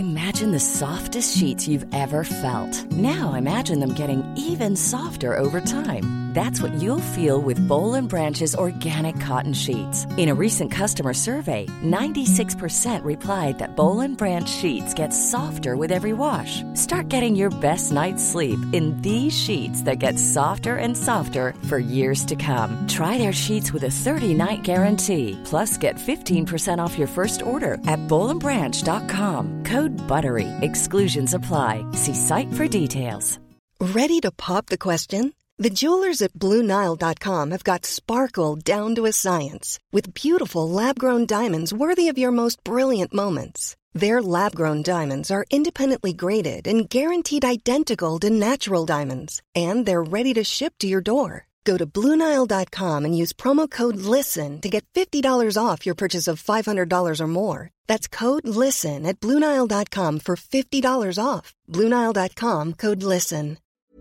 Imagine the softest sheets you've ever felt. Now imagine them getting even softer over time. That's what you'll feel with Boll & Branch's organic cotton sheets. In a recent customer survey, 96% replied that Boll & Branch sheets get softer with every wash. Start getting your best night's sleep in these sheets that get softer and softer for years to come. Try their sheets with a 30-night guarantee. Plus, get 15% off your first order at bollandbranch.com. Code BUTTERY. Exclusions apply. See site for details. Ready to pop the question? The jewelers at BlueNile.com have got sparkle down to a science with beautiful lab-grown diamonds worthy of your most brilliant moments. Their lab-grown diamonds are independently graded and guaranteed identical to natural diamonds, and they're ready to ship to your door. Go to BlueNile.com and use promo code LISTEN to get $50 off your purchase of $500 or more. That's code LISTEN at BlueNile.com for $50 off. BlueNile.com, code LISTEN.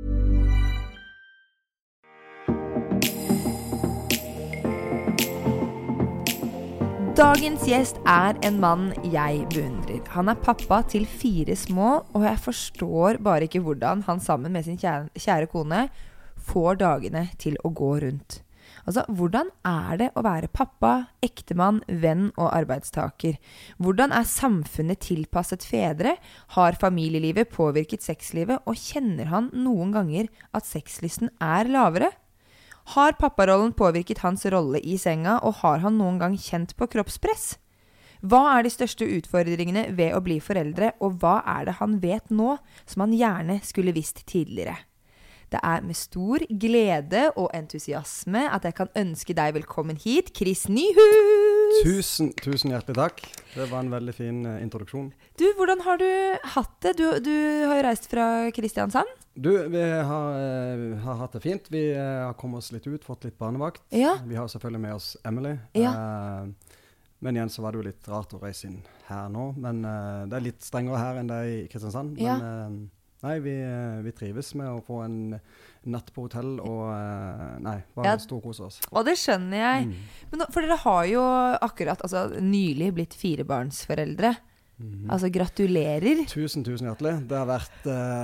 Dagens gjest en mann jeg beundrer. Han pappa til 4 små, og jeg forstår bare ikke hvordan han sammen med sin kjære kone får dagene til å gå rundt. Altså, hvordan det å være pappa, ektemann, venn og arbeidstaker? Hvordan samfunnet tilpasset fedre? Har familielivet påvirket sexlivet? Og kjenner han noen ganger at sexlysten lavere? Har papparollen påvirket hans rolle I senga, og har han noen gang kjent på kroppspress? Hva de største utfordringene ved å bli foreldre, og hva det han vet nå, som han gjerne skulle visst tidligere? Det med stor glede og entusiasme at jeg kan ønske deg velkommen hit, Chris Nyhus! Tusen hjertelig takk. Det var en veldig fin introduksjon. Du, hvordan har du hatt det? Du har jo reist fra Kristiansand. Du, vi har hatt det fint. Vi har kommet oss litt ut, fått litt barnevakt. Ja. Vi har selvfølgelig med oss Emily. Ja. Men igjen så var det jo litt rart å reise inn her nå. Men det litt strengere her enn det I Kristiansand. Ja. Men nei, vi trives med å få en natt på hotell, og bare stor kos oss. Og det skjønner jeg. Men for dere har jo akkurat, nylig blitt 4-barnsforeldre. Altså, gratulerer. Tusen hjertelig. Det har vært...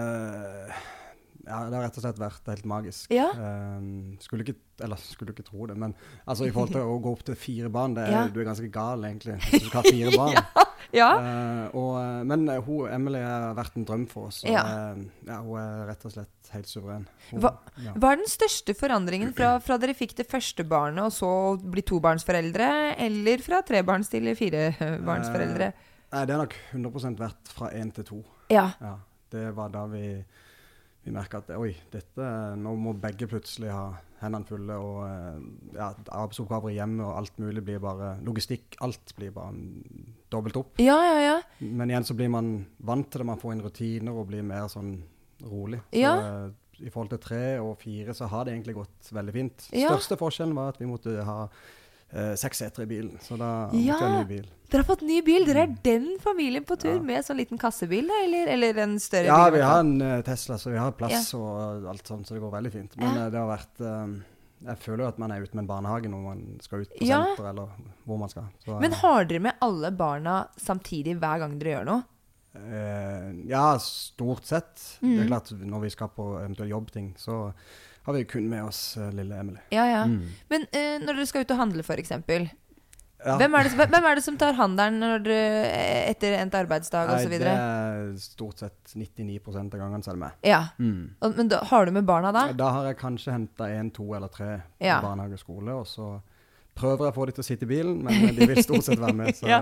det har rett og slett vært helt magisk. Ja. Skulle ikke tro det, men I forhold til å gå opp til 4 barn, du ganske gal egentlig, hvis du skal ha 4 barn. Ja. Men Emily har vært en drøm for oss, og hun rett og slett helt suveren. Hva den største forandringen fra dere fikk det første barnet, og så bli 2-barnsforeldre, eller fra 3-barns til 4-barnsforeldre? Det har nok 100% vært fra 1 til 2. Ja. Det var da vi merket at nå må begge plutselig ha hendene fulle, og arbeidsoppgaver I hjemme, og alt mulig blir bare, logistikk, alt blir bare dobbelt opp. Ja. Men igjen så blir man vant til det, man får inn rutiner og blir mer sånn rolig. Ja. Så I forhold til 3 og 4 så har det egentlig gått veldig fint. Største forskjellen var at vi måtte ha 6 seter I bilen, så da måtte jeg ha ny bil. Dere har fått ny bil. Dere den familien på tur med sånn liten kassebil, da, eller en større bil? Ja, vi har en Tesla, så vi har plass og alt sånt, så det går veldig fint. Men det har vært... jeg føler jo at man ute med en barnehage når man skal ut på senter, eller hvor man skal. Så, men har dere med alle barna samtidig hver gang dere gjør noe? Ja, stort sett. Det klart, når vi skal på eventuelle jobbting, så har vi kun med oss lille Emily. Ja. Men når dere skal ut og handle, for eksempel, hvem det som tar handelen etter en arbeidsdag og så videre? Det stort sett 99% av gangene selv med. Ja. Men har du med barna da? Da har jeg kanskje hentet 1, 2 eller 3 på barnehageskole, og så prøver jeg å få de til å sitte I bilen, men de vil stort sett være med, så...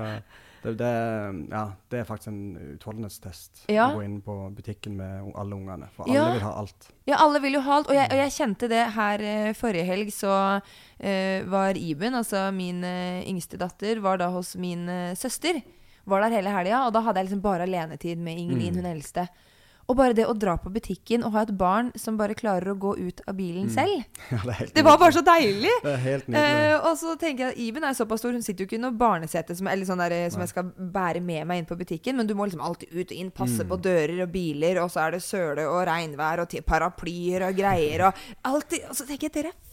Det faktisk en utholdenhetstest å gå inn på butikken med alle ungene, for alle vil ha alt. Ja, alle vil jo ha alt, og jeg kjente det her forrige helg, så var Iben, altså min yngste datter, var da hos min søster, var der hele helgen, og da hadde jeg liksom bare alenetid med Ingelin, hun eldste. Og bare det å dra på butikken og ha et barn som bare klarer å gå ut av bilen selv. Ja, det var bare så deilig. Det helt nydelig. Og så tenker jeg at Iben såpass stor, hun sitter jo ikke i noe barnesete som sånn som jeg skal bære med meg inn på butikken, men du må liksom alltid ut og inn, passe på dører og biler, og så det søle og regnvær og paraplyer og greier, og alltid, og så tenker jeg at dere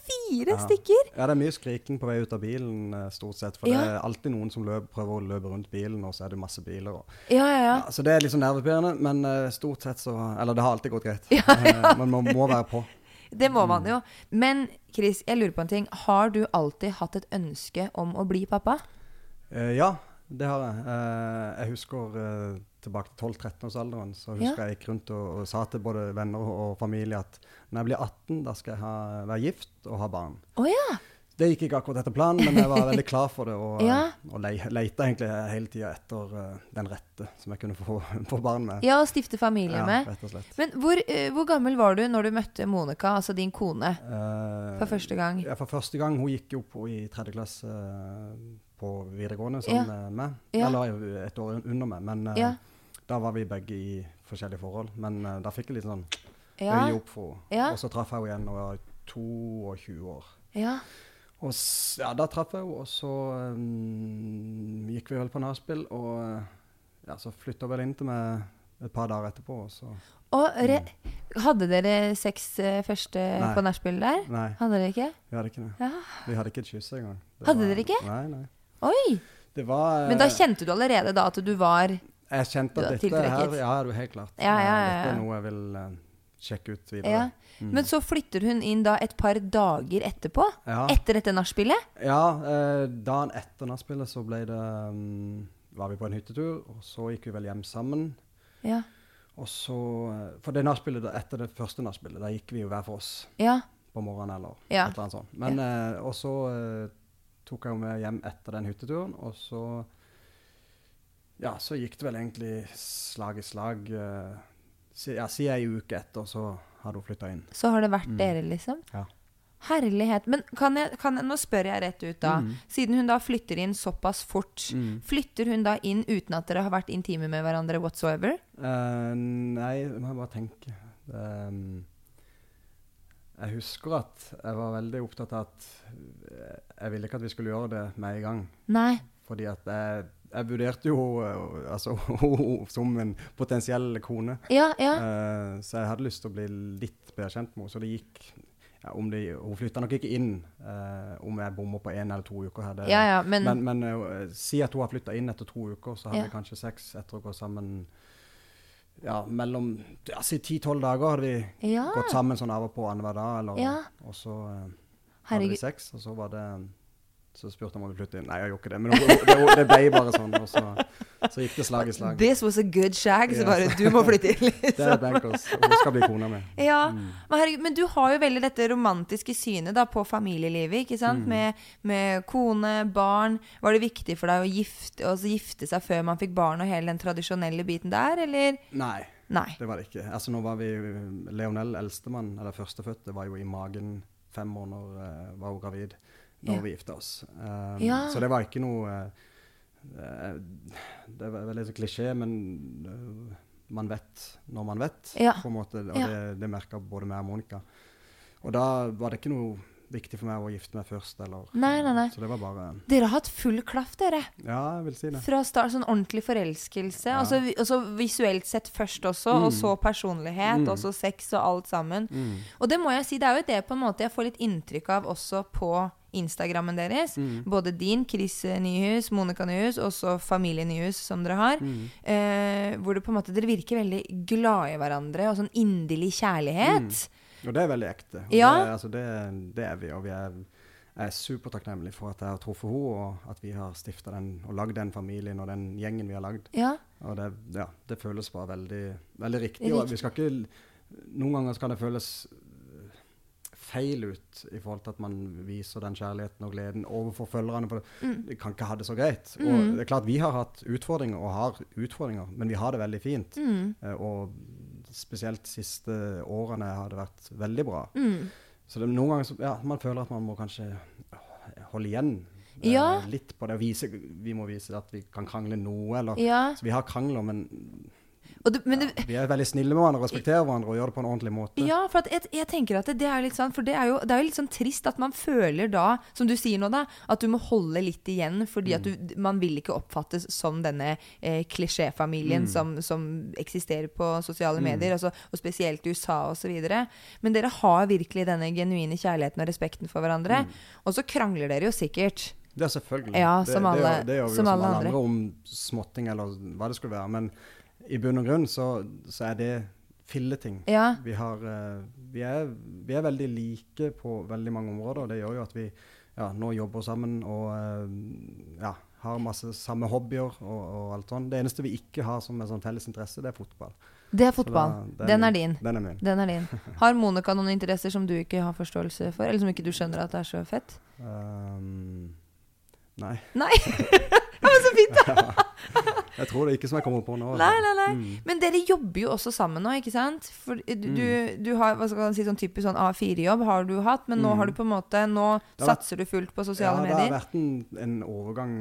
4 stykker? Ja, det mye skriking på vei ut av bilen, stort sett. For det alltid noen som prøver å løpe rundt bilen, og så det masse biler. Så det litt sånn nervepirrende, men stort sett så... Eller det har alltid gått greit. Men man må være på. Det må man jo. Men Chris, jeg lurer på en ting. Har du alltid hatt et ønske om å bli pappa? Ja, det har jeg. Jeg husker tilbake til 12-13-årsalderen, så husker jeg gikk rundt og sa til både venner og familie at når jeg blir 18, da skal jeg være gift og ha barn. Det gikk ikke akkurat etter planen, men jeg var veldig klar for det, og lette egentlig hele tiden etter den rette som jeg kunne få barn med. Ja, og stifte familie med. Rett og slett. Men hvor gammel var du når du møtte Monica, altså din kone, for første gang? Ja, for første gang. Hun gikk jo i 3. klasse på videregående sammen med meg. Eller et år under meg, men da var vi begge i forskjellige forhold. Men da fikk jeg litt sånn øye opp for henne. Og så traff jeg henne igjen når jeg var 22 år. Og da traff jeg henne, og så gikk vi vel på nachspiel, og så flyttet hun vel inn til meg et par dager etterpå. Hadde dere sex første på nachspiel der? Nei. Hadde dere ikke? Vi hadde ikke det. Vi hadde ikke et kyss engang. Hadde dere ikke? Nei. Oi! Men da kjente du allerede da at du var... Jeg kjente at dette her, det er jo helt klart. Dette er noe jeg vil sjekke ut videre. Men så flytter hun inn da et par dager etterpå? Etter dette nachspielet? Ja, dagen etter nachspielet så var vi på en hyttetur, og så gikk vi vel hjem sammen. Og så, for det nachspielet, etter det første nachspielet, da gikk vi jo hver for oss på morgenen eller et eller annet sånt. Men, og så tok jeg med hjem etter den hytteturen, og så gikk det vel egentlig slag i slag. Siden en uke etter, så har hun flyttet inn. Så har det vært dere, liksom? Ja. Herlighet. Men nå spør jeg rett ut da. Siden hun da flytter inn såpass fort, flytter hun da inn uten at dere har vært intime med hverandre whatsoever? Nei, det må jeg bare tenke. Jeg husker at jeg var veldig opptatt av at jeg ville ikke at vi skulle gjøre det med en gang. Nei. Fordi at jeg vurderte jo altså, som en potensiell kone. Så jeg hadde lyst til å bli litt bedre kjent med henne. Så det gikk... hun flyttet nok ikke inn om jeg bommer på 1 eller 2 uker. Men si at hun har flyttet inn etter 2 uker, så hadde vi kanskje 6 etter å gå sammen. Mellom 10-12 dager hadde vi gått sammen sånn av og på annenhver dag. Og så hadde vi 6, og så var det... Så spurte han om vi flytte inn. Nei, jeg gjorde ikke det. Men det ble bare sånn, og så gikk det slag i slag. This was a good shag, så bare du må flytte inn. Liksom. Det bankers, og hun skal bli kona med. Men du har jo veldig dette romantiske synet da, på familielivet, ikke sant? Med kone, barn. Var det viktig for deg å gifte seg før man fikk barn og hele den tradisjonelle biten der, eller? Nei, det var det ikke. Altså, nå var vi... Leonel, eldstemann, eller førstefødte, var jo i magen 5 måneder, var hun gravid. Når vi gifte oss. Så det var ikke noe... det var veldig så klisjé, men man vet når man vet, på en måte. Og det merket både meg og Monica. Og da var det ikke noe viktig for meg å gifte meg først, eller... Nei. Så det var bare... Dere har hatt full klaff, dere. Ja, jeg vil si det. Fra start, sånn ordentlig forelskelse, og så visuelt sett først også, og så personlighet, og så sex og alt sammen. Og det må jeg si, det er jo det på en måte jeg får litt inntrykk av også på Instagrammen deres. Både din, Chris Nyhus, Monica Nyhus, og så familie Nyhus som dere har. Hvor det på en måte, dere virker veldig glad i hverandre, og sånn inderlig kjærlighet. Og det er veldig ekte. Og det er vi, og vi er supertakknemlige for at jeg har truffet henne, og at vi har stiftet den, og lagd den familien, og den gjengen vi har lagd. Og det føles bare veldig, veldig riktig. Og vi skal ikke... Noen ganger skal det føles feil ut i forhold til at man viser den kjærligheten og gleden overfor følgerne, for vi kan ikke ha det så greit. Og det er klart, vi har hatt utfordringer, og har utfordringer, men vi har det veldig fint. Og spesielt de siste årene har det vært veldig bra. Så det, noen ganger man føler at man må kanskje holde igjen litt på det. Vi må vise at vi kan krangle noe, eller, så vi har krangler, men Vi veldig snille med hverandre, respekterer hverandre og gjør det på en ordentlig måte. Ja, for jeg tenker at det litt sånn, for det jo litt sånn trist at man føler da, som du sier nå da, at du må holde litt igjen, fordi at man vil ikke oppfattes som denne klisjéfamilien som eksisterer på sosiale medier, og spesielt i USA og så videre. Men dere har virkelig denne genuine kjærligheten og respekten for hverandre, og så krangler dere jo sikkert. Det selvfølgelig. Ja, som alle, det gjør vi som jo alle andre om småting eller hva det skulle være, men i bunn og grunn så det filleting. Ja. Vi er veldig like på veldig mange områder, og det gjør jo at vi nå jobber sammen og har masse samme hobbyer og alt sånt. Det eneste vi ikke har som sånn felles interesse, det fotball. Det fotball. Den din. Den min. Den din. Har Monica noen interesser som du ikke har forståelse for, eller som ikke du skjønner at det så fett? Nei. Nei? Det var så fint da! Jeg tror det ikke som jeg kommer på nå. Nei. Men dere jobber jo også sammen nå, ikke sant? For du har, hva skal man si, sånn typisk sånn A4-jobb har du hatt, men nå har du på en måte, satser du fullt på sosiale medier. Ja, det har vært en overgang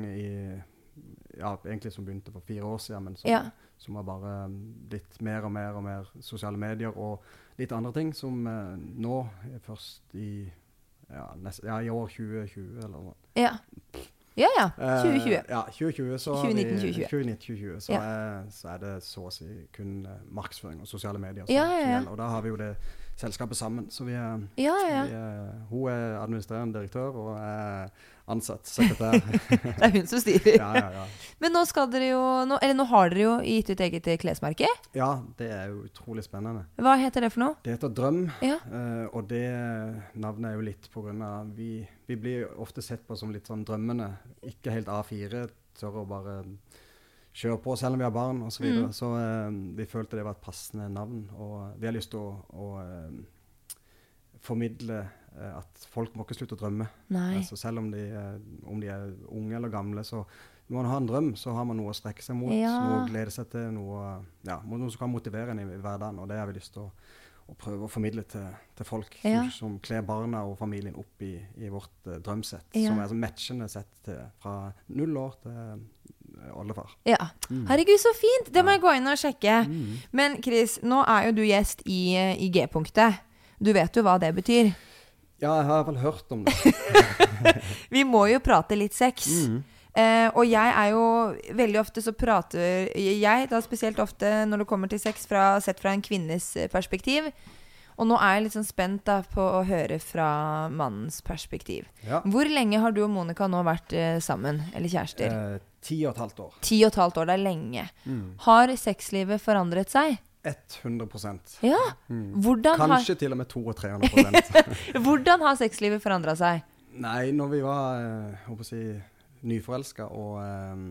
egentlig som begynte for 4 år siden, men som har bare blitt mer og mer sosiale medier og litt andre ting, som nå først i år 2020 eller noe. Ja. 2020. 2020, så 2019-2020. Så det så å si kun markedsføring og sosiale medier som gjelder. Og da har vi jo det selskapet sammen. Så hun administrerende direktør og ansatt sekretær. Det hun som styrer. Ja. Men nå skal dere jo, nå har dere jo gitt ut eget klesmerke. Ja, det jo utrolig spennende. Hva heter det for noe? Det heter Drøm, og det navnet jo litt på grunn av, vi blir ofte sett på som litt sånn drømmende, ikke helt A4, tør å bare kjøre på selv om vi har barn og så videre. Så vi følte det var et passende navn, og vi har lyst til å formidle at folk må ikke slutte å drømme. Altså, selv om de unge eller gamle, så når man har en drøm, så har man noe å strekke seg mot, noe å glede seg til, noe som kan motivere en i hverdagen, og det har vi lyst til å prøve å formidle til folk som kler barna og familien opp i vårt drømsett, som så matchende sett fra 0 år til oldefar. Ja. Herregud, så fint! Det må jeg gå inn og sjekke. Men Chris, nå jo du gjest i G-punktet. Du vet jo hva det betyr. Ja, jeg har vel hørt om det. Vi må jo prate litt sex. Og jeg jo veldig ofte så prater jeg da spesielt ofte når det kommer til sex sett fra en kvinnes perspektiv. Og nå jeg litt sånn spent da på å høre fra mannens perspektiv. Ja. Hvor lenge har du og Monica nå vært sammen, eller kjærester? 10,5 år. 10,5 år, det lenge. Har sexlivet forandret seg? 100%. Ja. Kanskje til og med 200-300%. Hvordan har sexlivet forandret seg? Nei, når vi var nyforelsket og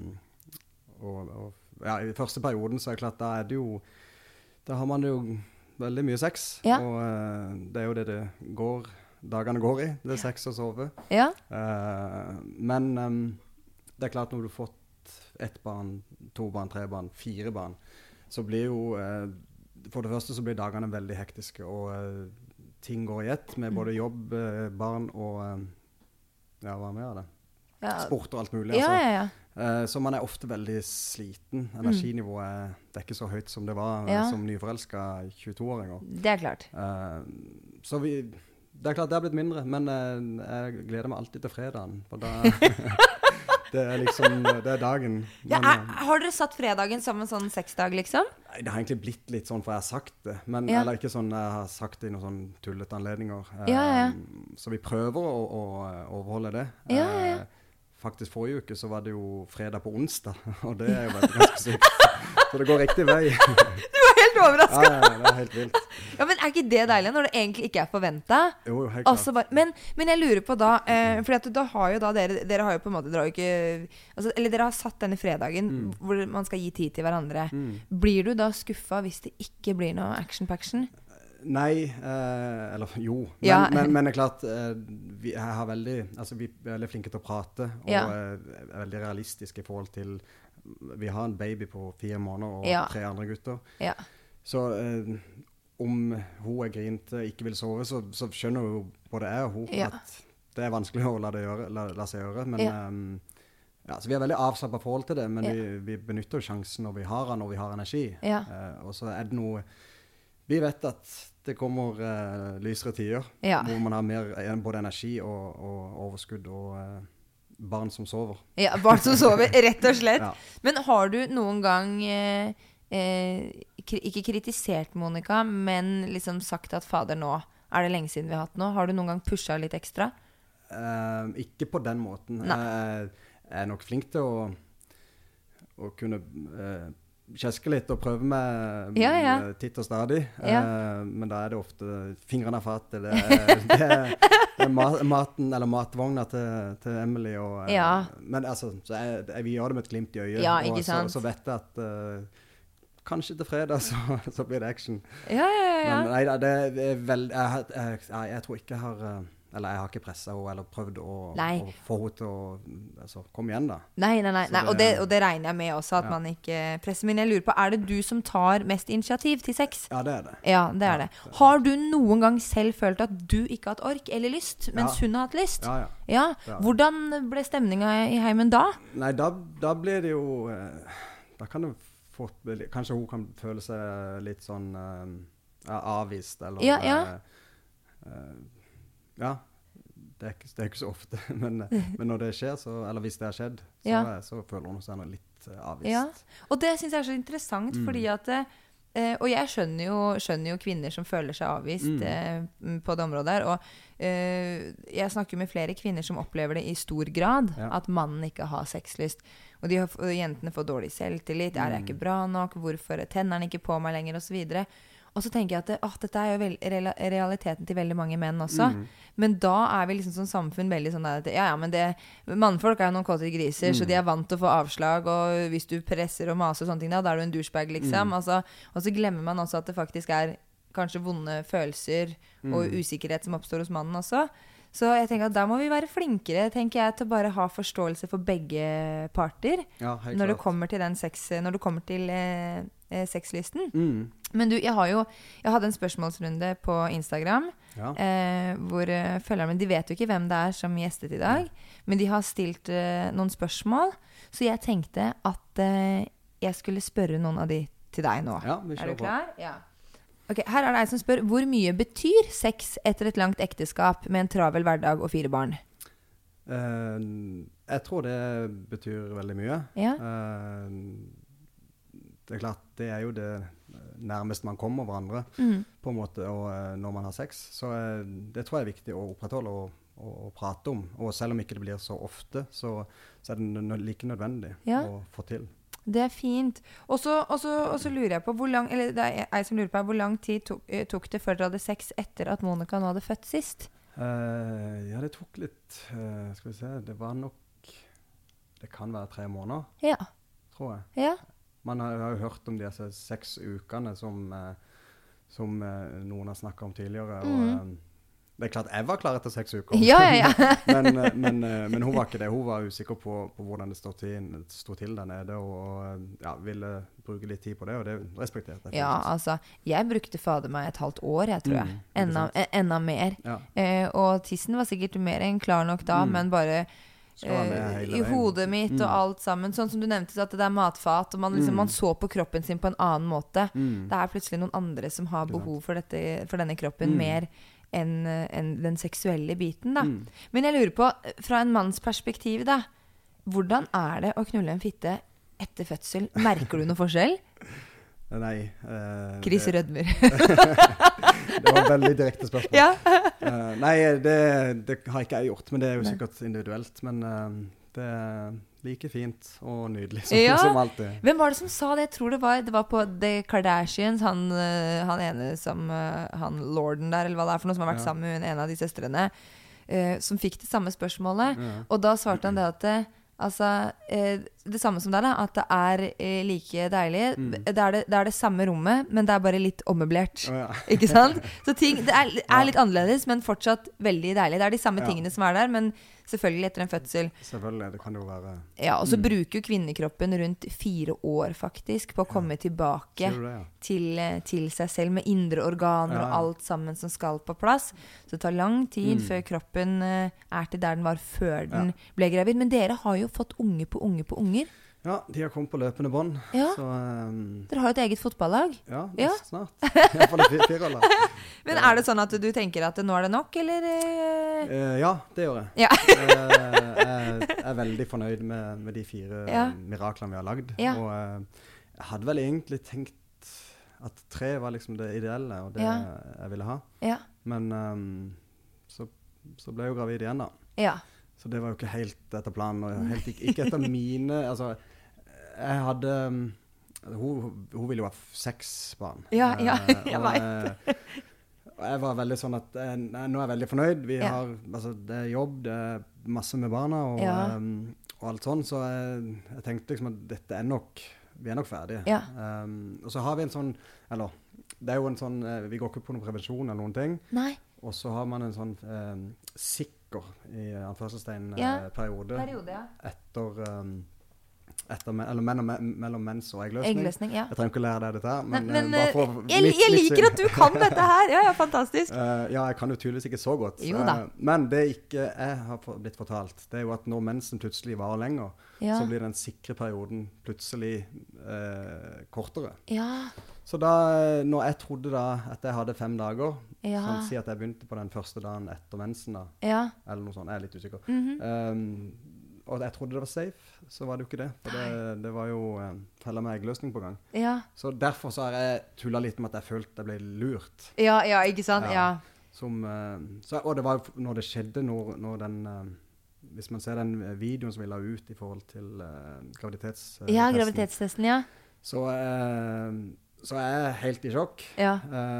i første perioden så det klart, da har man jo veldig mye sex, og det jo det dagene går i, det sex og sove. Ja. Men det klart når du har fått 1 barn, 2 barn, 3 barn, 4 barn, så blir jo, for det første så blir dagene veldig hektiske, og ting går i ett med både jobb, barn og, hva mer det? Sport og alt mulig. Så man ofte veldig sliten. Energinivået det ikke så høyt som det var som nyforelsket 22-åringer. Det klart. Så det klart det har blitt mindre, men jeg gleder meg alltid til fredagen, for da... Det liksom, det dagen. Men, har dere satt fredagen som en sånn sexdag, liksom? Nei, det har egentlig blitt litt sånn, for jeg har sagt det. Men, eller ikke sånn, jeg har sagt det i noen sånn tullete anledninger. Så vi prøver å overholde det. Faktisk forrige uke så var det jo fredag på onsdag, og det jo veldig ganske sykt. Så det går riktig vei. Du var helt overrasket. Ja, det helt vilt. Ja, men ikke det deilig når det egentlig ikke forventet? Jo, helt klart. Altså, men jeg lurer på da, for da har jo da dere har jo på en måte, eller dere har satt denne fredagen hvor man skal gi tid til hverandre. Blir du da skuffet hvis det ikke blir noe action-paction? Nei, eller jo, men det klart, vi er veldig flinke til å prate, og er veldig realistiske i forhold til, vi har en baby på 4 måneder og 3 andre gutter. Ja. Så om hun grinte, ikke vil sove, så skjønner jo både jeg og hun at det vanskelig å la seg gjøre, men Ja, så vi har veldig avslappet forhold til det, men vi benytter jo sjansen når vi har den, når vi har energi. Ja. Og så det noe, vi vet at det kommer lysere tider, hvor man har mer, både energi og overskudd og barn som sover. Ja, barn som sover, rett og slett. Ja. Men har du noen gang, ikke kritisert Monica, men liksom sagt at fader nå, det lenge siden vi har hatt nå? Har du noen gang pushet litt ekstra? Ikke på den måten. Jeg nok flink til å kunne kjeske litt og prøve med titt og stadig. Men da det ofte fingrene av fatet. Det maten eller matvogna til Emily. Men altså, vi gjør det med et glimt i øyet. Ja, ikke sant? Så vet jeg at kanskje til fredag så blir det action. Ja. Men nei, det veldig... Jeg tror ikke jeg har... Eller jeg har ikke presset henne, eller prøvd å få henne til å komme igjen da. Nei. Og det regner jeg med også, at man ikke presser. Men jeg lurer på, det du som tar mest initiativ til sex? Ja, det det. Ja, det det. Har du noen gang selv følt at du ikke har hatt ork eller lyst, mens hun har hatt lyst? Ja. Hvordan ble stemningen i heimen da? Nei, da blir det jo... Da kan det fort bli... Kanskje hun kan føle seg litt sånn avvist, eller... Ja, det ikke så ofte, men når det skjer, eller hvis det har skjedd, så føler hun seg litt avvist. Ja, og det synes jeg så interessant, fordi at, og jeg skjønner jo kvinner som føler seg avvist på det området her, og jeg snakker med flere kvinner som opplever det i stor grad, at mannen ikke har sexlyst, og jentene får dårlig selvtillit, det ikke bra nok, hvorfor tenner han ikke på meg lenger, og så videre. Og så tenker jeg at dette jo realiteten til veldig mange menn også. Men da vi liksom som samfunn veldig sånn at men mannfolk jo noen kåte griser, så de vant til å få avslag, og hvis du presser og maser og sånne ting, da du en douchebag liksom. Og så glemmer man også at det faktisk kanskje vonde følelser og usikkerhet som oppstår hos mannen også. Så jeg tenker at da må vi være flinkere, tenker jeg, til å bare ha forståelse for begge parter. Ja, når det kommer til når du kommer til sexlysten. Men jeg hadde en spørsmålsrunde på Instagram, hvor følgerne, de vet jo ikke hvem det som gjestet i dag, men de har stilt noen spørsmål, så jeg tenkte at jeg skulle spørre noen av de til deg nå. Ja, vi kjører du klar? Ja. Ok, her det en som spør, hvor mye betyr sex etter et langt ekteskap med en travel hverdag og 4 barn? Jeg tror det betyr veldig mye. Ja. Det klart, det jo det nærmest man kommer hverandre på en måte, og når man har sex. Så det tror jeg viktig å opprettholde og prate om. Og selv om ikke det blir så ofte, så det like nødvendig å få til. Det fint. Og så lurer jeg på hvor lang, eller det jeg som lurer på, hvor lang tid tok det før dere hadde sex etter at Monica nå hadde født sist? Ja, det tok litt, skal vi se, det var nok, det kan være 3 måneder, tror jeg. Ja. Man har jo hørt om de 6 ukene som noen har snakket om tidligere, og det klart jeg var klar etter 6 uker. Ja. men hun var ikke det. Hun var usikker på hvordan det stod til der nede, og ville bruke litt tid på det, og det respekterte jeg. Ja, altså, jeg brukte fader meg et halvt år, jeg tror jeg. Enda mer. Ja. Og tissen var sikkert mer enn klar nok da, men bare... i hodet mitt og alt sammen, sånn som du nevnte at det matfat, og man så på kroppen sin på en annen måte. Det plutselig noen andre som har behov for denne kroppen mer enn den seksuelle biten da. Men jeg lurer på, fra en manns perspektiv da, hvordan det å knulle en fitte etter fødsel? Merker du noe forskjell? Nei. Chris rødmer. Det var veldig direkte spørsmål. Ja. Nei, det har ikke jeg gjort, men det jo sikkert individuelt. Men det like fint og nydelig som alltid. Hvem var det som sa det? Jeg tror det var på The Kardashians, han ene som, han lorden der, eller hva det for noe, som har vært sammen med en av de søstrene, som fikk det samme spørsmålet. Og da svarte han det at det samme som deg da, at det like deilig. Det det samme rommet, men det bare litt ommøblert. Ikke sant? Så ting, det litt annerledes, men fortsatt veldig deilig. Det de samme tingene som der, men selvfølgelig etter en fødsel. Selvfølgelig, det kan jo være... Ja, og så bruker jo kvinnekroppen rundt 4 år faktisk på å komme tilbake til seg selv med indre organer og alt sammen som skal på plass. Så det tar lang tid før kroppen til der den var før den ble gravid. Men dere har jo fått unge på unger. Ja, de har kommet på løpende bånd. Ja. Så, dere har et eget fotballag. Ja, snart. I hvert fall et 4-årlag. Men det sånn at du tenker at nå det nok, eller? Ja, det gjør jeg. Ja. Jeg veldig fornøyd med de 4 miraklene vi har lagd. Ja. Og jeg hadde vel egentlig tenkt at 3 var liksom det ideelle, og det jeg ville ha. Ja. Men så ble jeg jo gravid igjen da. Ja. Så det var jo ikke helt etter planen, og helt ikke etter mine, altså, jeg hadde, hun ville jo ha 6 barn. Ja, jeg vet. Og jeg var veldig sånn at, nå er jeg veldig fornøyd, vi har, altså, det jobb, det masse med barna, og alt sånn, så jeg tenkte liksom at dette nok, vi nok ferdige. Ja. Og så har vi en sånn, eller, det jo en sånn, vi går ikke på noen prevensjon eller noen ting. Nei. Og så har man en sånn sikker i anførselstegn periode mellom mens og eggløsning. Ja. Jeg trenger ikke lære deg dette her, men bare for jeg liker at du kan dette her. Ja, fantastisk. Ja, jeg kan jo tydeligvis ikke så godt. Men det ikke jeg har blitt fortalt, det jo at når mensen plutselig varer lenger, så blir den sikre perioden plutselig kortere. Ja. Så da, når jeg trodde da at jeg hadde 5 dager, sånn si at jeg begynte på den første dagen etter mensen da, eller noe sånt, jeg litt usikker. Og jeg trodde det var safe, så var det jo ikke det. For det var jo heller med eggløsning på gang. Ja. Så derfor så har jeg tullet litt med at jeg følte jeg ble lurt. Ja, ikke sant? Ja. Og det var jo når det skjedde, når den... hvis man ser den videoen som vi la ut i forhold til graviditetstesten. Ja, graviditetstesten, ja. Så jeg helt i sjokk. Ja.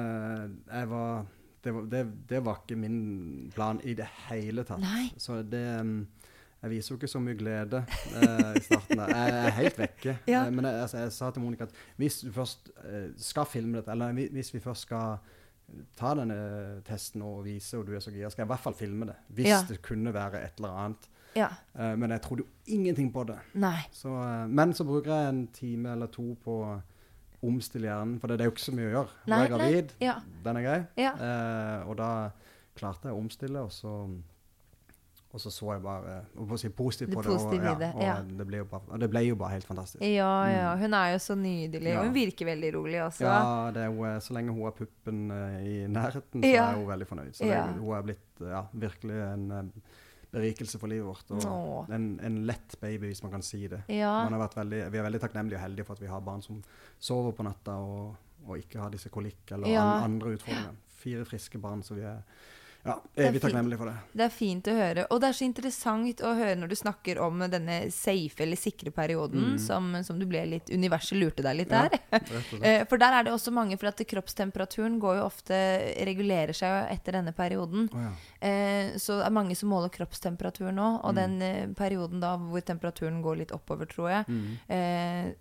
Det var ikke min plan i det hele tatt. Nei. Så jeg viser jo ikke så mye glede i starten der. Jeg helt vekke. Ja. Men jeg sa til Monica at hvis du først skal filme dette, eller hvis vi først skal ta denne testen og vise og du så gira, skal jeg i hvert fall filme det. Hvis det kunne være et eller annet. Ja. Men jeg trodde jo ingenting på det. Nei. Men så bruker jeg en time eller 2 på omstille hjernen, for det jo ikke så mye å gjøre. Hun gravid, den grei. Ja. Og da klarte jeg å omstille, og så jeg bare positivt på det. Og det ble jo bare helt fantastisk. Ja, hun jo så nydelig, og hun virker veldig rolig også. Ja, så lenge hun har puppen i nærheten, så hun veldig fornøyd. Så hun blitt virkelig en berikelse for livet vårt, og en lett baby, hvis man kan si det. Ja. Vi veldig takknemlige og heldige for at vi har barn som sover på natta, og ikke har disse kolikk eller andre utfordringer. 4 friske barn, så vi evig takknemlige for det. Det fint å høre, og det så interessant å høre når du snakker om denne safe eller sikre perioden, som du ble litt, universet lurte deg litt der. For der det også mange, for at kroppstemperaturen går jo ofte, regulerer seg jo etter denne perioden. Så det mange som måler kroppstemperatur nå, og den perioden da hvor temperaturen går litt oppover, tror jeg,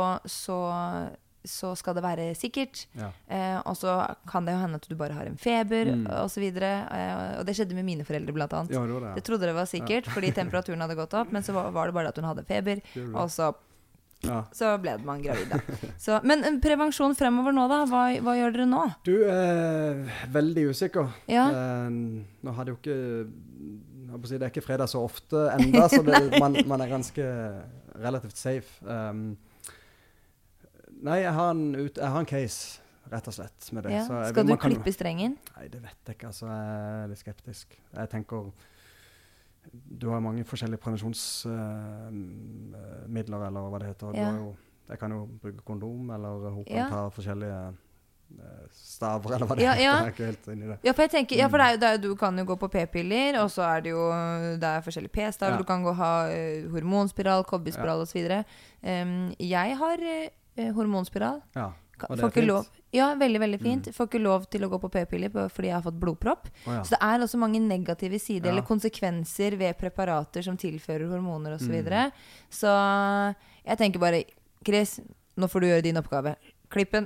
så skal det være sikkert. Ja. Og så kan det jo hende at du bare har en feber, og så videre. Og det skjedde med mine foreldre blant annet. Ja, det trodde det var sikkert, fordi temperaturen hadde gått opp, men så var det bare at hun hadde feber, og så ble man gravid da. Men prevensjon fremover nå da, hva gjør dere nå? Du veldig usikker. Ja. Nå hadde jo ikke, det ikke fredag så ofte enda, så man ganske relativt safe. Nei, jeg har en case, rett og slett, med det. Ja. Så skal du klippe strengen? Nei, det vet jeg ikke, altså, jeg litt skeptisk. Jeg tenker, du har mange forskjellige prevensjonsmidler, eller hva det heter. Jeg kan jo bruke kondom, eller hun kan ta forskjellige staver, eller hva det heter. Jeg ikke helt inn i det. Ja, for jeg tenker, for du kan jo gå på p-piller, og så det jo, det forskjellige p-staver, du kan gå ha hormonspiral, kobberspiral og så videre. Jeg har hormonspiral. Får ikke lov. Ja, veldig, veldig fint. Får ikke lov til å gå på p-piller fordi jeg har fått blodpropp. Så det er også mange negative sider, eller konsekvenser ved preparater som tilfører hormoner og så videre. Så jeg tenker bare, Chris, nå får du gjøre din oppgave. Klippen.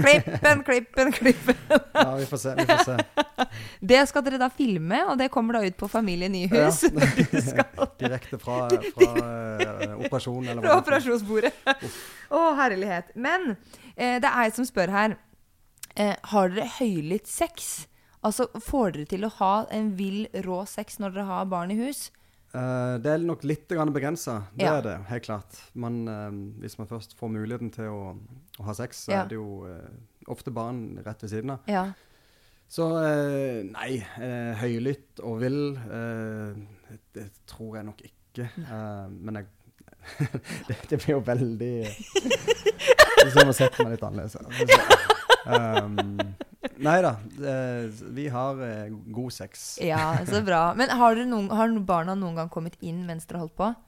Ja, vi får se. Det skal dere da filme, og det kommer da ut på Familie Nyhus. Direkte fra operasjon. Eller fra operasjonsbordet. Herlighet. Men det er jeg som spør her. Har dere høylytt sex? Altså, får dere til å ha en vill, rå sex når dere har barn i hus? Det er nok litt begrenset. Det er det, helt klart. Hvis man først får muligheten til å ha sex, så er det jo ofte barn rett ved siden av. Så nei, høylytt og vill, det tror jeg nok ikke. Men det blir jo veldig så må sette meg litt annerledes. Neida, vi har god sex. Ja, så bra. Men har barna noen gang kommet inn mens dere holdt på?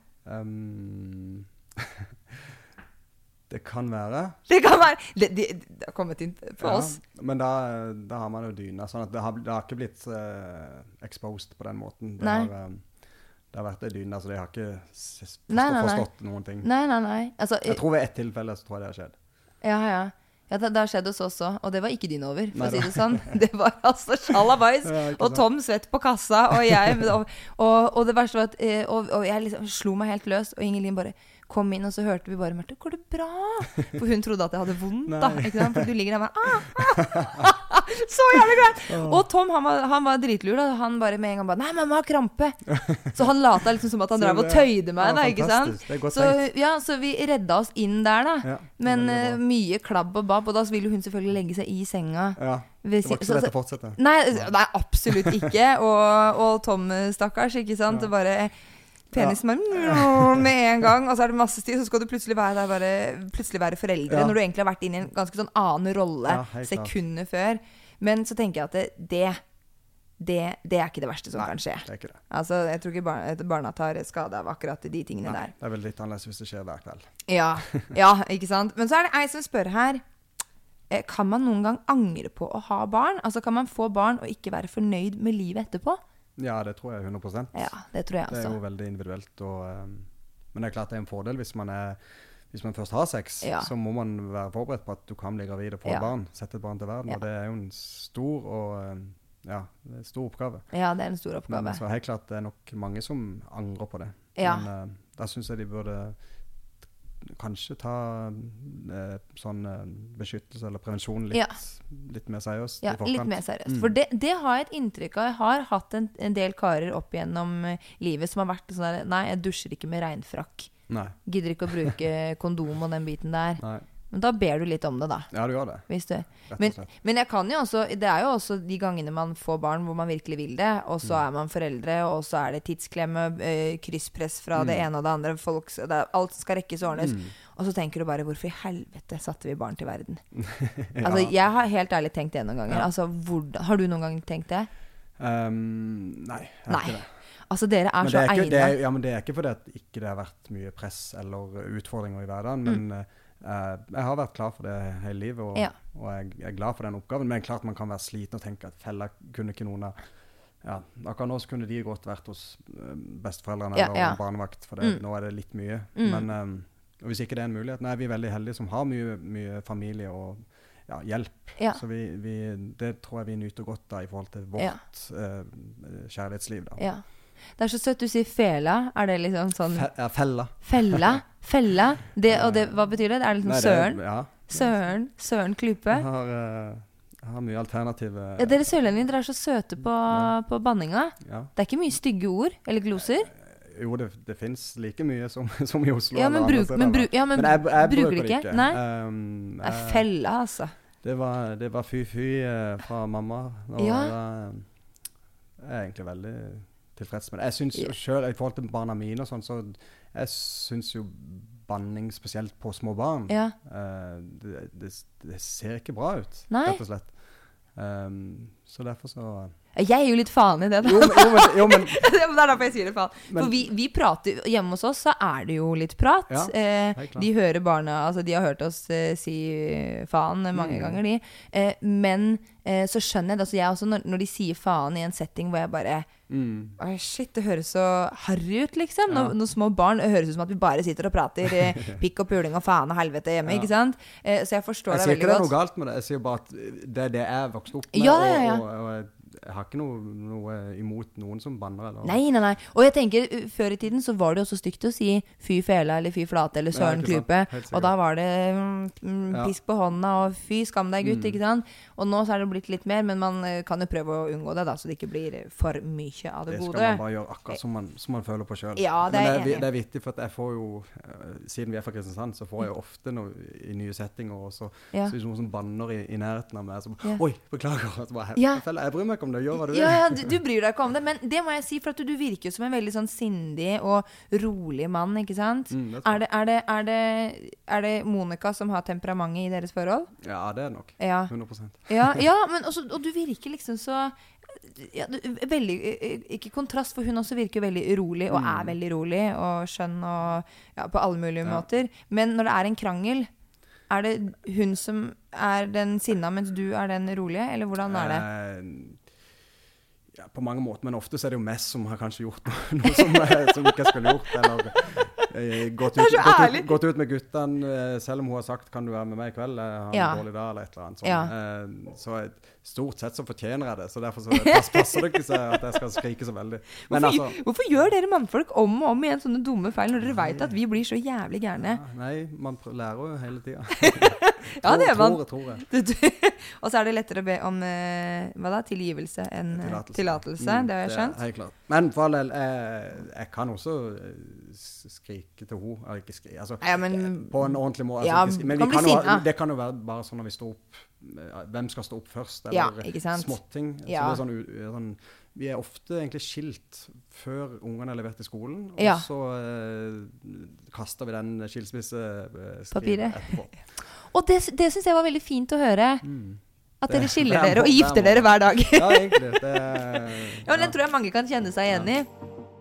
Det kan være. Det kan være. De har kommet inn på oss. Men da har man jo dyna, sånn at det har ikke blitt exposed på den måten. Det har vært en dyna, så de har ikke forstått noen ting. Nei. Altså, jeg tror ved ett tilfelle så tror jeg det har skjedd. Ja, det har skjedd hos oss også, og det var ikke din over, for å si det sånn. Det var altså sjalabais, og Tom svett på kassa, og jeg, og det verste var at, og jeg liksom slo meg helt løs, og Ingelin bare kom inn, og så hørte vi bare, Marte, går det bra? For hun trodde at jeg hadde vondt da, ikke sant? For du ligger der bare, så jævlig greit! Og Tom, han var dritlur da, han bare med en gang bare, nei, mamma har krampe! Så han lata liksom som at han drev og tøyde meg da, ikke sant? Så vi redda oss inn der da, men mye klabb og bab, og da ville hun selvfølgelig legge seg i senga. Det var ikke så lett å fortsette. Nei, absolutt ikke, og Tom, stakkars, ikke sant? Det bare penis med en gang, og så er det masse tid, så skal du plutselig være foreldre når du egentlig har vært inne i en ganske sånn annen rolle sekunder før. Men så tenker jeg at det er ikke det verste som kan skje. Det er ikke det. Altså, jeg tror ikke barna tar skade av akkurat de tingene der. Det er vel litt annerledes hvis det skjer hver kveld. Ja, ikke sant? Men så er det jeg som spør her, kan man noen gang angre på å ha barn? Altså, kan man få barn og ikke være fornøyd med livet etterpå? Ja, det tror jeg 100%. Ja, det tror jeg også. Det er jo veldig individuelt. Men det er klart det er en fordel hvis man først har sex, så må man være forberedt på at du kan bli gravid og få et barn, sette et barn til verden. Og det er jo en stor oppgave. Ja, det er en stor oppgave. Men så helt klart det er nok mange som angrer på det. Men da synes jeg de burde kanskje ta sånn beskyttelse eller prevensjon litt mer seriøst i forkant. Litt mer seriøst. For det har jeg et inntrykk av. Jeg har hatt en del karer opp gjennom livet som har vært sånn der, nei, jeg dusjer ikke med regnfrakk. Gidder ikke å bruke kondom og den biten der. Nei. Men da ber du litt om det da. Ja, du gjør det. Men jeg kan jo også, det er jo også de gangene man får barn hvor man virkelig vil det, og så er man foreldre, og så er det tidsklemme, krysspress fra det ene og det andre, alt skal rekkes og ordnes. Og så tenker du bare, hvorfor i helvete satte vi barn til verden? Altså, jeg har helt ærlig tenkt det noen ganger. Altså, har du noen gang tenkt det? Nei, jeg har ikke det. Altså, dere er så egnet. Ja, men det er ikke fordi at ikke det har vært mye press eller utfordringer i hverdagen, men jeg har vært klar for det hele livet, og jeg er glad for den oppgaven. Men klart man kan være sliten og tenke at fella kunne ikke noen akkurat nå så kunne de godt vært hos besteforeldrene eller barnevakt, for nå er det litt mye. Men hvis ikke det er en mulighet, er vi veldig heldige som har mye familie og hjelp. Så det tror jeg vi nyter godt av i forhold til vårt kjærlighetsliv da. Det er så søtt du sier fela. Er det liksom sånn fella. Fella. Hva betyr det? Er det liksom Søren Klype? Jeg har mye alternative. Dere sørlendinger, dere er så søte på banninga. Det er ikke mye stygge ord eller gloser. Jo, det finnes like mye som i Oslo. Men bruker det ikke? Nei? Det er fella, altså. Det var fy fra mamma. Og jeg er egentlig veldig tilfreds med det. Jeg synes jo selv, i forhold til barna mine og sånn, så jeg synes jo banning spesielt på små barn, det ser ikke bra ut, rett og slett. Så derfor så Jeg jo litt faen I det da. Jo, men det derfor jeg sier det faen. For vi prater, hjemme hos oss så det jo litt prat. De hører barna, altså de har hørt oss si faen mange ganger de. Men så skjønner jeg det, altså jeg også, når de sier faen I en setting hvor jeg bare shit, det høres så harry ut liksom. Når små barn høres ut som at vi bare sitter og prater pikk og puling og faen og helvete hjemme, ikke sant? Så jeg forstår det veldig godt. Jeg sier ikke det noe galt med det, jeg sier bare at det er det jeg vokste opp med, og jeg har ikke noe imot noen som banner eller. Nei. Og jeg tenker, før I tiden så var det også stygt å si fy fela, eller fy flate, eller søren klype. Og da var det pisk på hånda, og fy skam deg gutt, ikke sant? Og nå så det blitt litt mer, men man kan jo prøve å unngå det da, så det ikke blir for mye av det gode. Det skal man bare gjøre akkurat som man føler på selv. Ja, men det viktig, for at jeg får jo, siden vi fra Kristiansand, så får jeg ofte noe I nye settinger, og så hvis noen som banner I nærheten av meg, så oi, beklager, så bare, jeg bryr meg ikke om det, gjør hva du vil. Ja, du bryr deg ikke om det, men det må jeg si, for at du virker jo som en veldig sånn sindig og rolig mann, ikke sant? Er det Monica som har temperamentet I deres forhold? Ja, det nok. 100%. Ja, men også, og du virker liksom så veldig, ikke kontrast, for hun også virker veldig rolig, og veldig rolig, og skjønn, og på alle mulige måter. Men når det en krangel, det hun som den sinna, mens du den rolige, eller hvordan det? Ja, på mange måter, men ofte så det jo mest som har kanskje gjort noe som ikke skulle gjort, eller gått ut med guttene, selv om hun har sagt, kan du være med meg I kveld, jeg har en dårlig dag, eller et eller annet sånt. Så stort sett så fortjener jeg det, så derfor så passer det ikke seg at jeg skal skrike så veldig. Men hvorfor gjør dere mannfolk om og om igjen sånne dumme feil, når dere vet at vi blir så jævlig gærne? Nei, man lærer jo hele tiden. Ja, det man. Tror jeg. Og så det lettere å be om tilgivelse enn tillatelse, det har jeg skjønt. Det helt klart. Men for all del, jeg kan også skrike til henne, eller ikke skrike, altså, på en ordentlig måte. Altså, men det kan jo være bare sånn når vi står opp, hvem skal stå opp først, eller småtting. Så det sånn, vi ofte egentlig skilt før ungene levert I skolen, og så kaster vi den skilsmisseskrivet etterpå. Og det synes jeg var veldig fint å høre. At dere skiller dere og gifter dere hver dag. Ja, egentlig. Ja, men den tror jeg mange kan kjenne seg igjen I.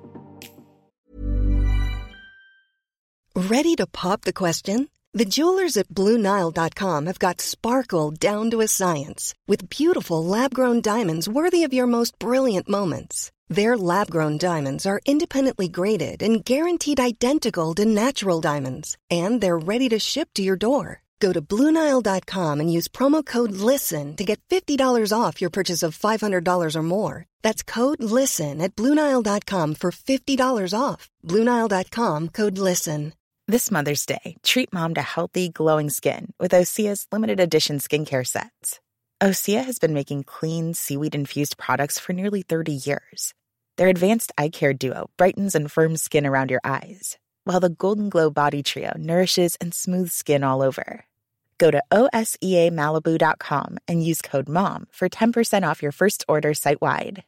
Ready to pop the question? The jewelers at BlueNile.com have got sparkle down to a science with beautiful lab-grown diamonds worthy of your most brilliant moments. Their lab-grown diamonds are independently graded and guaranteed identical to natural diamonds, and they're ready to ship to your door. Go to BlueNile.com and use promo code LISTEN to get $50 off your purchase of $500 or more. That's code LISTEN at BlueNile.com for $50 off. BlueNile.com, code LISTEN. This Mother's Day, treat mom to healthy, glowing skin with Osea's limited edition skincare sets. Osea has been making clean, seaweed-infused products for nearly 30 years. Their advanced eye care duo brightens and firms skin around your eyes, while the Golden Glow Body Trio nourishes and smooths skin all over. Go to OSEAMalibu.com and use code MOM for 10% off your first order site-wide.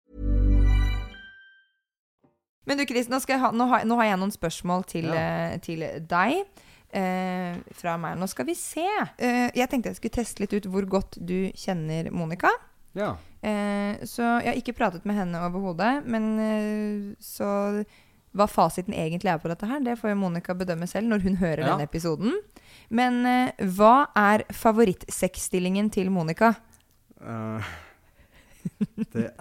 Men du, Chris, nå har jeg noen spørsmål til deg fra meg. Nå skal vi se. Jeg tenkte jeg skulle teste litt ut hvor godt du kjenner Monica. Ja. Så jeg har ikke pratet med henne overhodet, men så hva fasiten egentlig på dette her, det får jo Monica bedømme selv når hun hører denne episoden. Men hva favorittsexstillingen til Monica? Det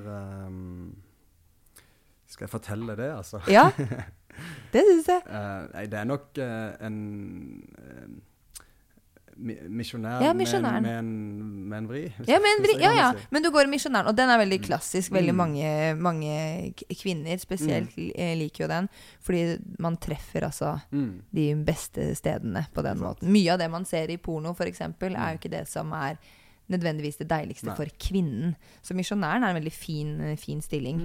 skal jeg fortelle det, altså? Ja, det synes jeg. Nei, det nok en misjonær med en vri. Ja, med en vri, men du går I misjonæren, og den veldig klassisk. Veldig mange kvinner spesielt liker jo den, fordi man treffer altså de beste stedene på den måten. Mye av det man ser I porno for eksempel, jo ikke det som nødvendigvis det deiligste for kvinnen. Så misjonæren en veldig fin stilling.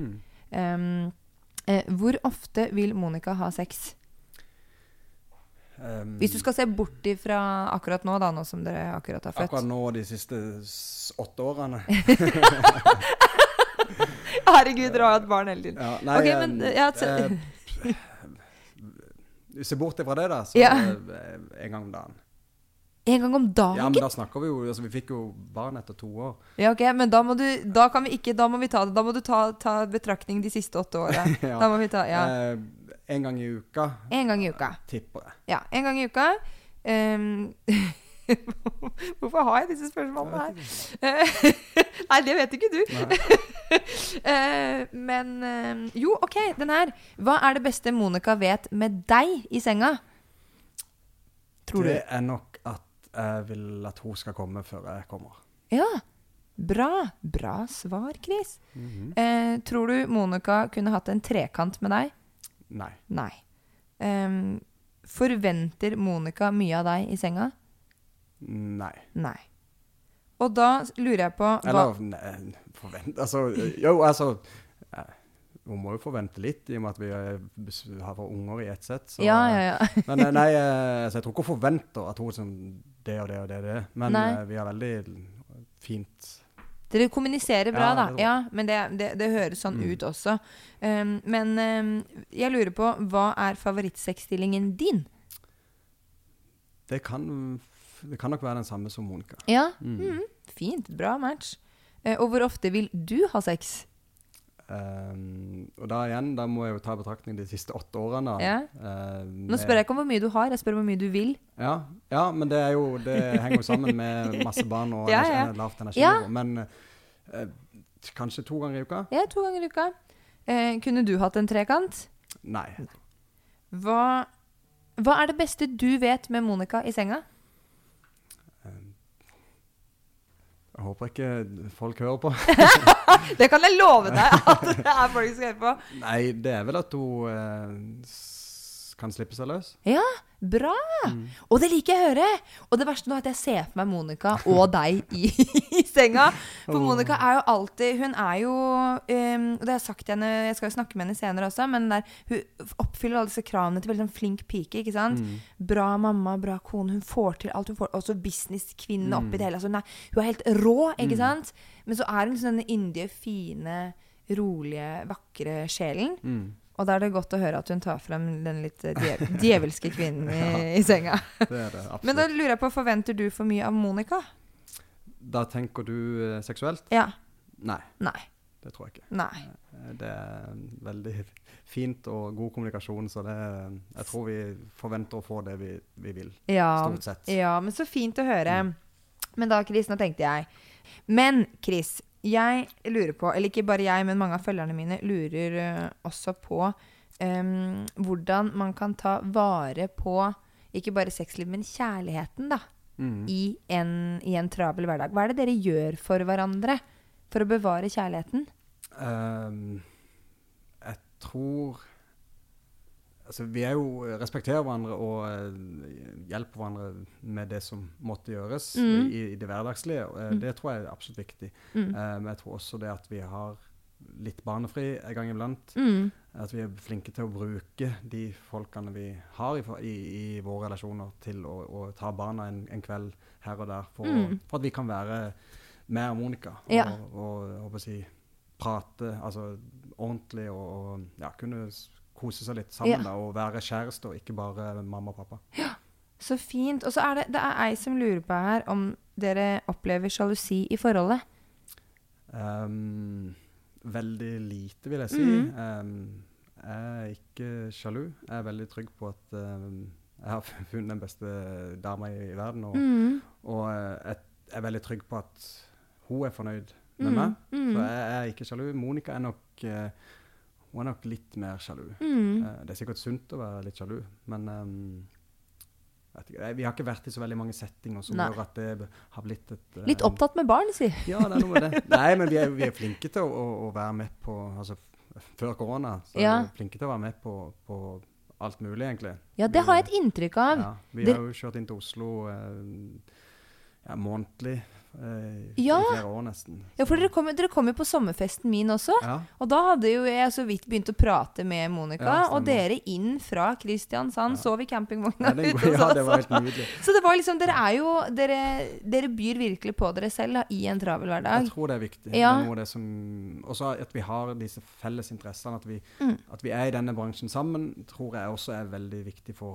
Hvor ofte vil Monica ha sex? Hvis du skal se bort ifra akkurat nå da, nå som dere akkurat har født. Akkurat nå, de siste 8 årene. Herregud, dere har hatt barn hele tiden. Ja, nei, okay, men, se bort ifra det da, så en gang om dagen. En gang om dagen? Ja, men da snakker vi jo, altså vi fikk jo barn etter 2 år. Ja, ok, men da må vi ta det. Da må du ta betraktning de siste 8 årene. Ja. Da må vi ta, ja. En gang i uka. En gang i uka. Tipper jeg. Ja, en gang i uka. Hvorfor har jeg disse spørsmålene her? Nei, det vet ikke du. Men jo, ok, den her. Hva er det beste Monica vet med deg i senga? Tror du? Det er nok at jeg vil at hun skal komme før jeg kommer. Ja, bra svar, Chris. Tror du Monica kunne hatt en trekant med deg? Nei. Forventer Monica mye av deg i senga? Nei. Og da lurer jeg på hun må jo forvente litt, i og med at vi har unger i ett sett. Så, ja. Men nei, så jeg tror ikke hun forventer at hun som det og det og det. Men vi har veldig fint. Dere kommuniserer bra, da. Ja, men det høres sånn ut også. Men jeg lurer på, hva er favorittsexstillingen din? Det kan nok være den samme som Monica. Ja, fint. Bra match. Og hvor ofte vil du ha sex? Og da må jeg jo ta betraktning de siste 8 årene. Ja. Nå spør jeg ikke om hvor mye du har, jeg spør hvor mye du vil. Ja, men det henger jo sammen med masse barn og lavt energi. Ja. Men kanskje 2 ganger i uka? Ja, 2 ganger i uka. Kunne du hatt en trekant? Nei. Hva er det beste du vet med Monica i senga? Jeg håper ikke folk hører på. Det kan jeg love deg at det er folk som hører på. Nei, det er vel at hun kan slippe seg løs. Ja, bra! Og det liker jeg å høre. Og det verste nå er at jeg ser for meg Monica og deg i senga. For Monica er jo alltid, hun er jo, og det har jeg sagt til henne, jeg skal jo snakke med henne senere også, men hun oppfyller alle disse kravene til veldig sånn flink pike, ikke sant? Bra mamma, bra kone, hun får til alt, hun får også businesskvinne oppi det hele. Altså, hun er helt rå, ikke sant? Men så er hun sånn denne yndige, fine, rolige, vakre sjelen. Og da er det godt å høre at hun tar frem den litt djevelske kvinnen i senga. Det er det, absolutt. Men da lurer jeg på, forventer du for mye av Monica? Da tenker du seksuelt? Ja. Nei. Det tror jeg ikke. Nei. Det er veldig fint og god kommunikasjon, så jeg tror vi forventer å få det vi vil, stort sett. Ja, men så fint å høre. Men da, Chris, nå tenkte jeg. Men, Chris, jeg lurer på, eller ikke bare jeg, men mange av følgerne mine lurer også på hvordan man kan ta vare på, ikke bare sexliv, men kjærligheten da, i en travel hverdag. Hva er det dere gjør for hverandre for å bevare kjærligheten? Jeg tror... Altså, vi respekterer hverandre og hjelper hverandre med det som måtte gjøres i det hverdagslige. Det tror jeg er absolutt viktig. Men jeg tror også det at vi har litt barnefri en gang iblant. At vi er flinke til å bruke de folkene vi har i våre relasjoner til å ta barna en kveld her og der, for at vi kan være mer Monica. Og prate ordentlig og kunne kose seg litt sammen da, og være kjæreste og ikke bare mamma og pappa. Ja, så fint. Og så det er ei som lurer på her om dere opplever sjalusi i forholdet. Veldig lite, vil jeg si. Jeg er ikke sjalu. Jeg er veldig trygg på at jeg har funnet den beste dama i verden, og jeg er veldig trygg på at hun er fornøyd med meg. Så jeg er ikke sjalu. Monica er nok... Hun er nok litt mer sjalu. Det er sikkert sunt å være litt sjalu, men vi har ikke vært i så veldig mange settinger som gjør at det har blitt et... Litt opptatt med barn, si. Ja, det er noe med det. Nei, men vi er flinke til å være med på, altså før korona, så er vi flinke til å være med på alt mulig, egentlig. Ja, det har jeg et inntrykk av. Ja, vi har jo kjørt inn til Oslo månedlig. I flere år nesten. Ja, for dere kom jo på sommerfesten min også, og da hadde jo jeg så vidt begynt å prate med Monica, og dere inn fra Kristiansand, sov i campingvogna ute hos oss. Ja, det var helt nydelig. Så det var liksom, dere byr virkelig på dere selv da, i en travel hverdag. Jeg tror det er viktig. Det er noe det som, også at vi har disse felles interessene, at vi er i denne bransjen sammen, tror jeg også er veldig viktig for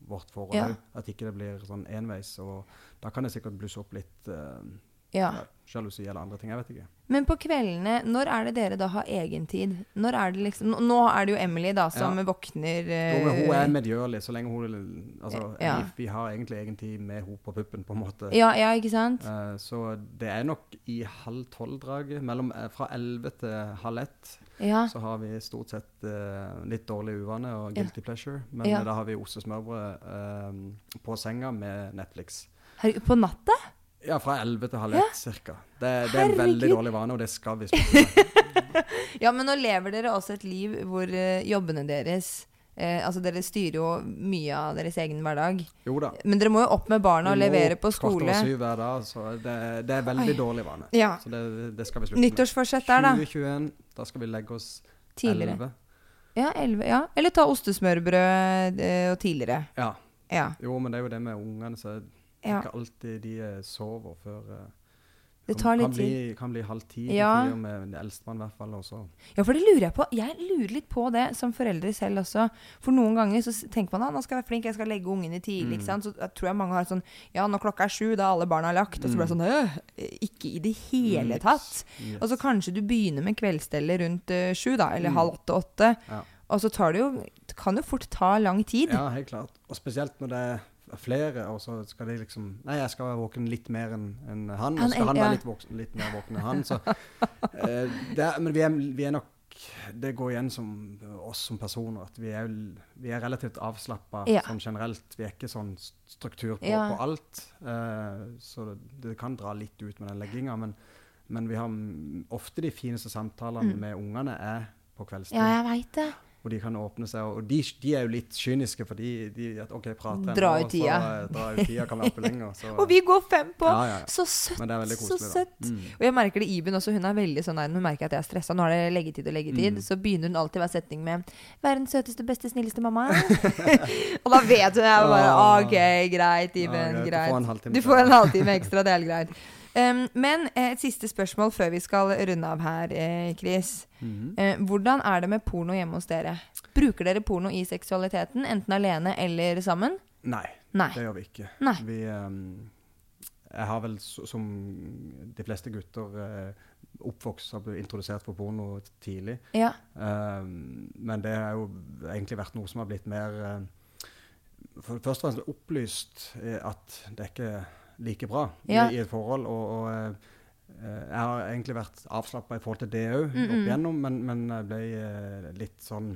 vårt forhold, at ikke det blir sånn enveis, og da kan det sikkert blusse opp litt sjalusi eller andre ting, jeg vet ikke. Men på kveldene, når er det dere da har egentid? Når er det liksom, nå er det jo Emily da, som våkner... Hun er medgjørlig, så lenge hun... Altså, vi har egentlig egentid med hun på puppen, på en måte. Ja, ikke sant? Så det er nok i 11:30-draget, fra 11 til 12:30, så har vi stort sett litt dårlig uvane og guilty pleasure, men da har vi ostesmørbrød på senga med Netflix. På natta? Ja, fra 11 til 12:30 cirka. Det er en veldig dårlig vane, og det skal vi spille. Ja, men nå lever dere også et liv hvor jobbene deres, altså dere styrer jo mye av deres egen hverdag. Jo da. Men dere må jo opp med barna og levere på skole. 7:15 hver dag, så det er veldig dårlig vane. Ja. Så det skal vi slutte med. Nyttårsforsett der da? 2021, da skal vi legge oss tidligere. 11. Ja, 11, ja. Eller ta ostesmørbrød og tidligere. Ja. Jo, men det er jo det med ungene, så ikke alltid de sover før det tar litt tid. Kan bli 9:30 med eldstemann i hvert fall også. Ja, for det lurer jeg på. Jeg lurer litt på det som foreldre selv også. For noen ganger så tenker man, nå skal jeg være flink, jeg skal legge ungene tidlig, ikke sant? Så jeg tror jeg mange har sånn, når klokka 7, da alle barna har lagt, og så blir det sånn, ikke i det hele tatt. Yes. Og så kanskje du begynner med kveldsstellet rundt 7 da, eller 7:30-8. Ja. Og så det kan jo fort ta lang tid. Ja, helt klart. Og spesielt når det er flere, og så skal de liksom jeg skal være våken litt mer enn han, og skal han være litt mer våken enn han, så men vi er nok, det går igjen som oss som personer, at vi er relativt avslappet sånn generelt, vi er ikke sånn struktur på alt, så det kan dra litt ut med den leggingen, men vi har ofte de fineste samtalene med ungene på kveldstid. Ja, jeg vet det. Og de kan åpne seg, og de er jo litt kyniske, fordi de prater dra ut tida. Dra ut tida kan være oppe lenger. Så. Og vi går 5 på! Så søtt! Men det er veldig koselig, så søtt. Og jeg merker det, Iben også, hun er veldig sånn, når hun merker at jeg er stresset, nå er det leggetid, så begynner hun alltid hver setning med verdens søteste, beste, snilleste mamma. Og da vet hun, jeg bare, ok, greit, Iben, greit. Du får en halvtime ekstra, det er helt greit. Men et siste spørsmål før vi skal runde av her, Chris. Hvordan er det med porno hjemme hos dere? Bruker dere porno i seksualiteten, enten alene eller sammen? Nei. Det gjør vi ikke. Jeg har vel, som de fleste gutter, oppvokst og blitt introdusert for porno tidlig. Men det har jo egentlig vært noe som har blitt mer først og fremst opplyst at det er ikke like bra i et forhold, og jeg har egentlig vært avslappet i forhold til det også, opp igjennom, men jeg ble litt sånn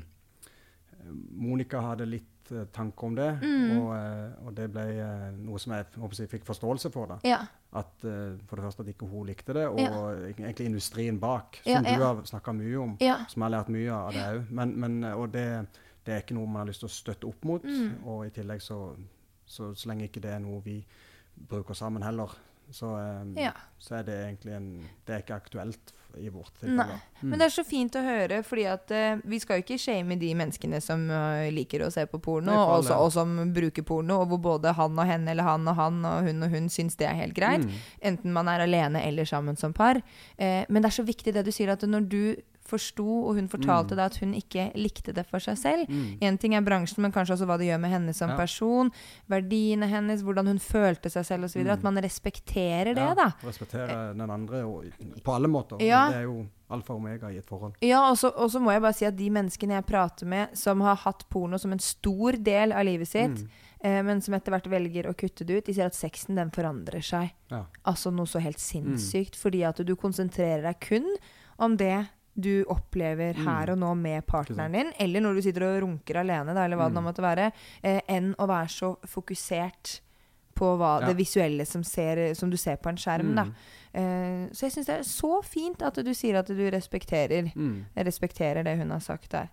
Monica hadde litt tanke om det, og det ble noe som jeg fikk forståelse for da. At for det første at ikke hun likte det, og egentlig industrien bak, som du har snakket mye om, som jeg har lært mye av det også, og det er ikke noe man har lyst til å støtte opp mot, og i tillegg så lenge ikke det er noe vi bruker sammen heller, så er det egentlig det er ikke aktuelt i vårt tilfelle. Men det er så fint å høre, fordi at vi skal jo ikke shame de menneskene som liker å se på porno, og som bruker porno, og hvor både han og henne, eller han og hun syns det er helt greit, enten man er alene eller sammen som par. Men det er så viktig det du sier, at når du forstod, og hun fortalte deg at hun ikke likte det for seg selv. En ting er bransjen, men kanskje også hva det gjør med henne som person, verdiene hennes, hvordan hun følte seg selv og så videre, at man respekterer det da. Respekterer den andre på alle måter. Det er jo alfa og omega i et forhold. Ja, og så må jeg bare si at de menneskene jeg prater med, som har hatt porno som en stor del av livet sitt, men som etter hvert velger å kutte det ut, de sier at sexen den forandrer seg. Altså noe så helt sinnssykt, fordi at du konsentrerer deg kun om det du opplever her og nå med partneren din, eller når du sitter og runker alene, da, eller hva det nå måtte være, enn å være så fokusert på det visuelle som du ser på en skjerm. Da. Så jeg synes det er så fint at du sier at du respekterer det hun har sagt der.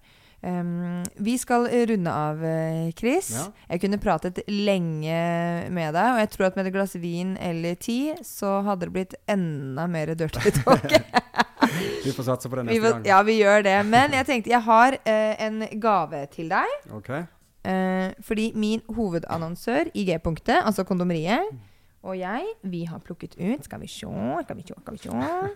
Vi skal runde av, Chris. Jeg kunne pratet lenge med deg, og jeg tror at med et glass vin eller 10 så hadde det blitt enda mer dirty talk. Vi får satse på det neste gang. Ja, vi gjør det. Men jeg tenkte, jeg har en gave til deg. Ok. Fordi min hovedannonsør i G-punktet, altså kondomeriet, og jeg, vi har plukket ut, skal vi se.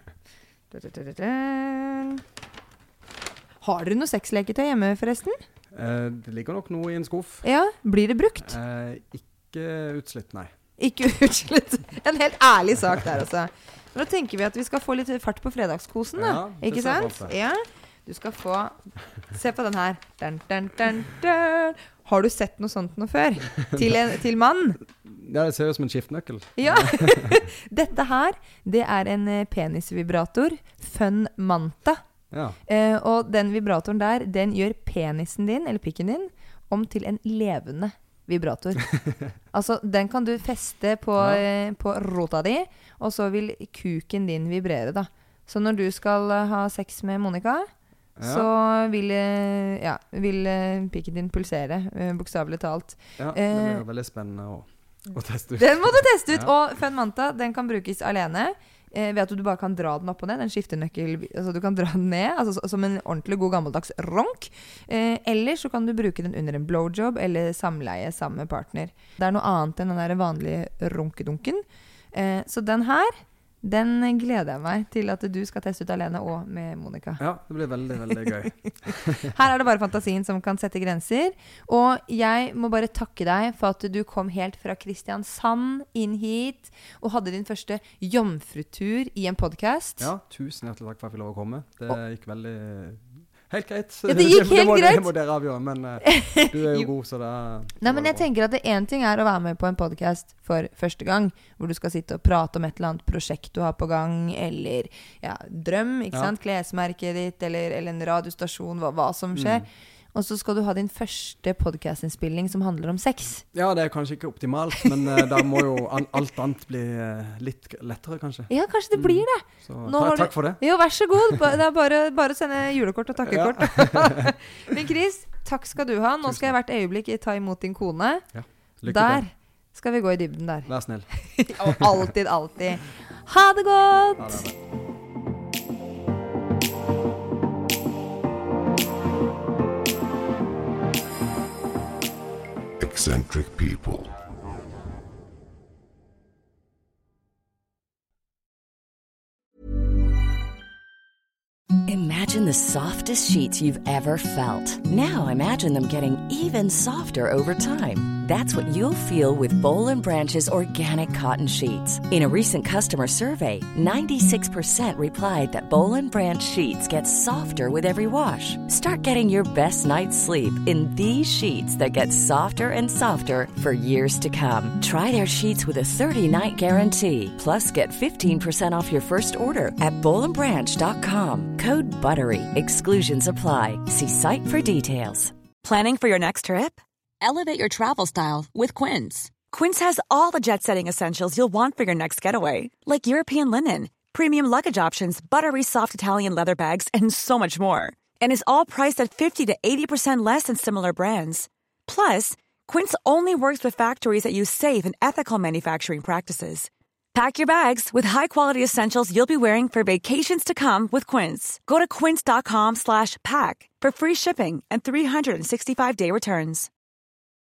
Har dere noe sexleketøy hjemme forresten? Det ligger nok noe I en skuff. Ja, blir det brukt? Ikke utslitt, nei. Ikke utslitt. En helt ærlig sak der, altså. Nå tenker vi at vi skal få litt fart på fredagskosen, da. Ja, ikke sant? Ja. Du skal få... Se på den her. Dun, dun, dun, dun. Har du sett noe sånt noe før? Til mann? Ja, det ser ut som en skiftenøkkel. Ja. Dette her, det en penisvibrator. Fun Manta. Ja. Og den vibratoren der, den gjør penisen din, eller pikken din, om til en levende vibrator. Altså, den kan du feste på rota di, og så vil kuken din vibrere, da. Så når du skal ha sex med Monica, så vil pikken din pulsere, bokstavelig talt. Ja, det blir veldig spennende å teste ut. Den må du teste ut, og Fun Manta, den kan brukes alene. Ved at du bare kan dra den opp og ned. Den skiftenøkkel, altså du kan dra den ned, altså som en ordentlig god gammeldags ronk. Eller så kan du bruke den under en blowjob eller samleie sammen med partner. Det noe annet enn den der vanlige runkedunken. Så den her, den gleder jeg meg til at du skal teste ut alene og med Monica. Ja, det blir veldig, veldig gøy. Her det bare fantasien som kan sette grenser. Og jeg må bare takke deg for at du kom helt fra Kristiansand inn hit og hadde din første jomfrutur I en podcast. Ja, tusen hjertelig takk for at jeg fikk lov å komme. Det gikk veldig... Helt greit. Ja, det gikk helt greit. Det må dere avgjøre, men du jo god, så det Nei, men jeg tenker at det en ting å være med på en podcast for første gang, hvor du skal sitte og prate om et eller annet prosjekt du har på gang, eller drøm, ikke sant? Klesmerket ditt, eller en radiostasjon, hva som skjer. Og så skal du ha din første podcast-innspilling som handler om sex. Ja, det kanskje ikke optimalt, men da må jo alt annet bli litt lettere, kanskje. Ja, kanskje det blir det. Så takk for det. Jo, vær så god. Det bare å sende julekort og takkekort. Ja. Men Chris, takk skal du ha. Nå skal jeg hvert øyeblikk ta imot din kone. Ja, lykke til. Der skal vi gå I dybden der. Vær snill. Alltid, alltid. Ha det godt! Ha det. Eccentric people. Imagine the softest sheets you've ever felt. Now imagine them getting even softer over time. That's what you'll feel with Boll & Branch's organic cotton sheets. In a recent customer survey, 96% replied that Boll & Branch sheets get softer with every wash. Start getting your best night's sleep in these sheets that get softer and softer for years to come. Try their sheets with a 30-night guarantee. Plus, get 15% off your first order at BollandBranch.com. Code BUTTERY. Exclusions apply. See site for details. Planning for your next trip? Elevate your travel style with Quince. Quince has all the jet-setting essentials you'll want for your next getaway, like European linen, premium luggage options, buttery soft Italian leather bags, and so much more. And is all priced at 50 to 80% less than similar brands. Plus, Quince only works with factories that use safe and ethical manufacturing practices. Pack your bags with high-quality essentials you'll be wearing for vacations to come with Quince. Go to quince.com/pack for free shipping and 365-day returns.